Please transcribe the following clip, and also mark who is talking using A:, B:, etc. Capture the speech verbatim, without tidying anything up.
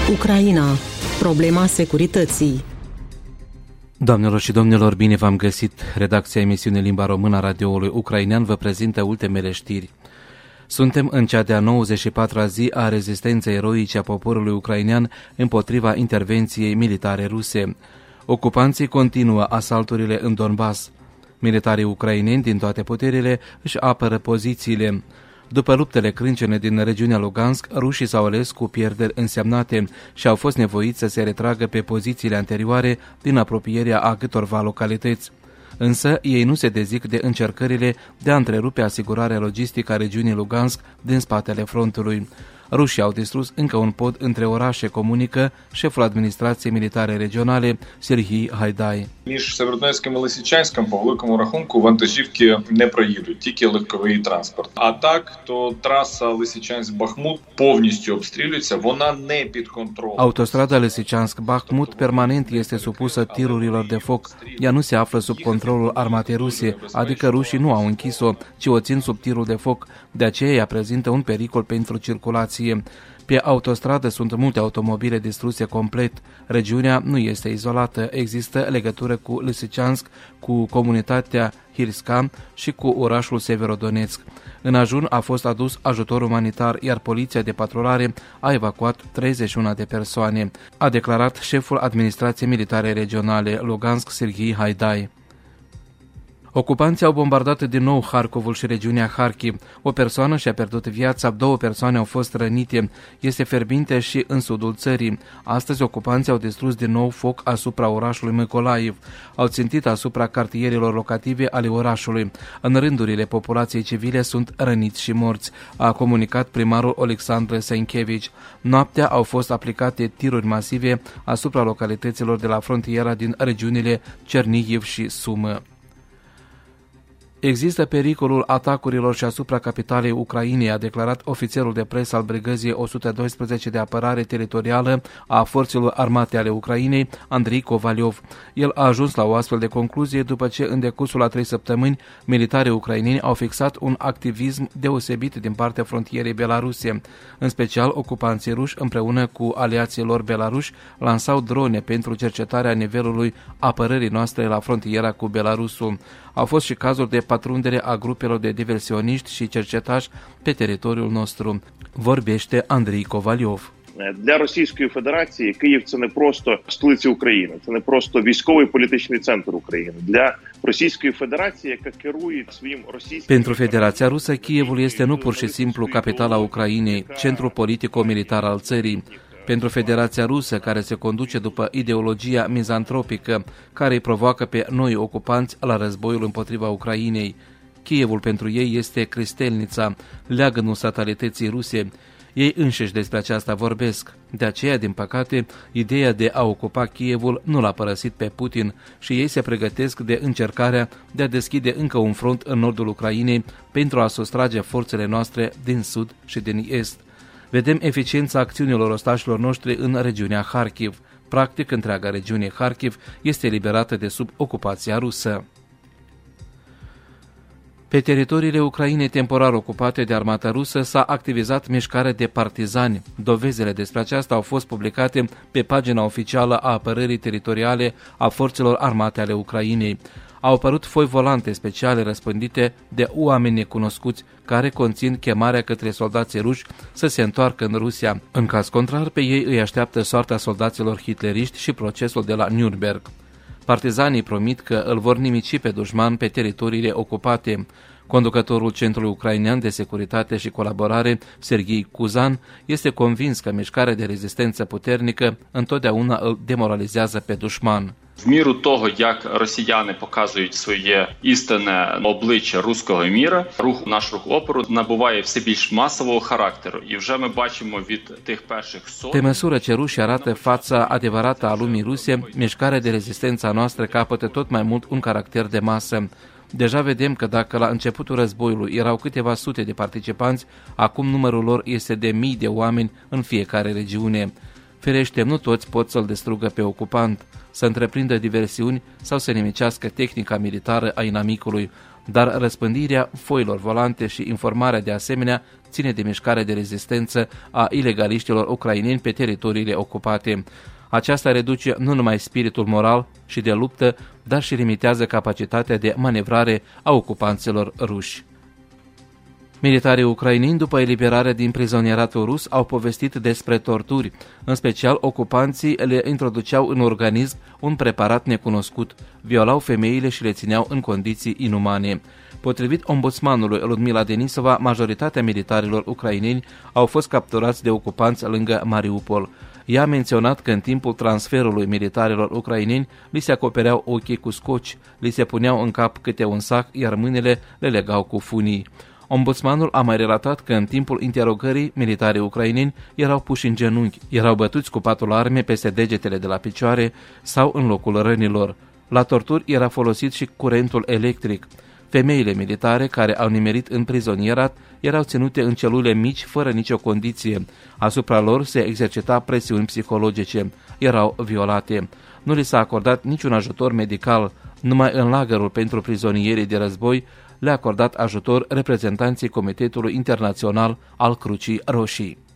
A: Ucraina. Problema securității.
B: Doamnelor și domnilor, bine v-am găsit! Redacția emisiunii Limba Română a radioului ucrainean vă prezintă ultimele știri. Suntem în cea de-a nouăzeci și patra zi a rezistenței eroice a poporului ucrainean împotriva intervenției militare ruse. Ocupanții continuă asalturile în Donbass. Militarii ucraineni din toate puterile își apără pozițiile. După luptele crâncene din regiunea Lugansk, rușii s-au ales cu pierderi însemnate și au fost nevoiți să se retragă pe pozițiile anterioare din apropierea a câtorva localități. Însă, ei nu se dezic de încercările de a întrerupe asigurarea logistică a regiunii Lugansk din spatele frontului. Rușii au distrus încă un pod între orașe, comunică șeful administrației militare regionale Сергій Гайдай.
C: Між Сєвєродонецьком і Лисичанськом, по великому рахунку, вантажівки не проїдуть, тільки легковий транспорт. А так, то траса Лисичанськ-Бахмут повністю обстрілюється, вона не під контролем.
B: Autostrada Lisičansk-Bakhmut permanent este supusă tirurilor de foc. Ea nu se află sub controlul armatei ruse, adică rușii nu au închis-o, ci o țin sub tirul de foc. De aceea ea prezintă un pericol pentru circulație. Pe autostradă sunt multe automobile distruse complet. Regiunea nu este izolată, există legătură cu Lisičansk, cu comunitatea Hirska și cu orașul Severodonetsk. În ajun a fost adus ajutor umanitar, iar poliția de patrulare a evacuat treizeci și unu de persoane, a declarat șeful administrației militare regionale Lugansk Sергій Гайдай. Ocupanții au bombardat din nou Harkovul și regiunea Kharkiv. O persoană și-a pierdut viața, două persoane au fost rănite. Este fierbinte și în sudul țării. Astăzi, ocupanții au distrus din nou foc asupra orașului Mykolaiv. Au țintit asupra cartierilor locative ale orașului. În rândurile populației civile sunt răniți și morți, a comunicat primarul Oleksandr Senkevici. Noaptea au fost aplicate tiruri masive asupra localităților de la frontiera din regiunile Chernihiv și Sumă. Există pericolul atacurilor și asupra capitalei Ucrainei, a declarat ofițerul de presă al Brigăzii o sută doisprezece de apărare teritorială a forțelor armate ale Ucrainei, Andrei Kovaliov. El a ajuns la o astfel de concluzie după ce în decursul a trei săptămâni militarii ucraineni au fixat un activism deosebit din partea frontierei belaruse. În special, ocupanții ruși împreună cu aliații lor belaruși lansau drone pentru cercetarea nivelului apărării noastre la frontiera cu Belarusul. Au fost și cazuri de patrundere a grupelor de diversioniști și cercetași pe teritoriul nostru, vorbește Andrei Kovaliov.
D: Для Російської Федерації Київ – це не просто столиця України, це не просто військовий політичний центр України. Для Російської Федерації, яка керує своїм російським...
B: Pentru Federația Rusă, Kievul este nu pur și simplu capitala Ucrainei, centrul politico-militar al țării. Pentru Federația Rusă, care se conduce după ideologia mizantropică, care îi provoacă pe noi ocupanți la războiul împotriva Ucrainei. Kievul pentru ei este Cristelnița, leagănul statalității ruse. Ei înșiși despre aceasta vorbesc. De aceea, din păcate, ideea de a ocupa Kievul nu l-a părăsit pe Putin și ei se pregătesc de încercarea de a deschide încă un front în nordul Ucrainei pentru a sustrage forțele noastre din sud și din est. Vedem eficiența acțiunilor ostașilor noștri în regiunea Kharkiv. Practic, întreaga regiune Kharkiv este eliberată de sub ocupația rusă. Pe teritoriile Ucrainei temporar ocupate de armata rusă s-a activizat mișcarea de partizani. Dovezile despre aceasta au fost publicate pe pagina oficială a apărării teritoriale a forțelor armate ale Ucrainei. Au apărut foi volante speciale răspândite de oameni necunoscuți care conțin chemarea către soldații ruși să se întoarcă în Rusia. În caz contrar, pe ei îi așteaptă soarta soldaților hitleriști și procesul de la Nürnberg. Partizanii promit că îl vor nimici pe dușman pe teritoriile ocupate. Conducătorul Centrului Ucrainean de Securitate și Colaborare, Serghei Kuzan, este convins că mișcarea de rezistență puternică întotdeauna îl demoralizează pe dușman.
E: В міру того, як росіяни показують своє істинне обличчя руського міра, рух наш рух опору набуває все більш масового характеру. І вже ми бачимо від тих перших сот.
B: Pe măsură ce rușii arată fața adevărată a lumii ruse, mișcarea de rezistență a noastră capătă tot mai mult un caracter de masă. Deja vedem că dacă la începutul războiului erau câteva sute de participanți, acum numărul lor este de mii de oameni în fiecare regiune. Ferește, nu toți pot să-l distrugă pe ocupant, să întreprindă diversiuni sau să nimicească tehnica militară a inamicului, dar răspândirea foilor volante și informarea de asemenea ține de mișcarea de rezistență a ilegaliștilor ucraineni pe teritoriile ocupate. Aceasta reduce nu numai spiritul moral și de luptă, dar și limitează capacitatea de manevrare a ocupanților ruși. Militarii ucraineni, după eliberarea din prizonieratul rus, au povestit despre torturi. În special, ocupanții le introduceau în organism un preparat necunoscut, violau femeile și le țineau în condiții inumane. Potrivit ombudsmanului Ludmila Denisova, majoritatea militarilor ucraineni au fost capturați de ocupanți lângă Mariupol. Ea a menționat că în timpul transferului militarilor ucraineni li se acopereau ochii cu scoci, li se puneau în cap câte un sac, iar mâinile le legau cu funii. Ombudsmanul a mai relatat că în timpul interogării, militarii ucraineni erau puși în genunchi, erau bătuți cu patul arme peste degetele de la picioare sau în locul rănilor. La torturi era folosit și curentul electric. Femeile militare care au nimerit în prizonierat erau ținute în celule mici fără nicio condiție. Asupra lor se exercita presiuni psihologice. Erau violate. Nu li s-a acordat niciun ajutor medical. Numai în lagărul pentru prizonierii de război le-a acordat ajutor reprezentanții Comitetului Internațional al Crucii Roșii.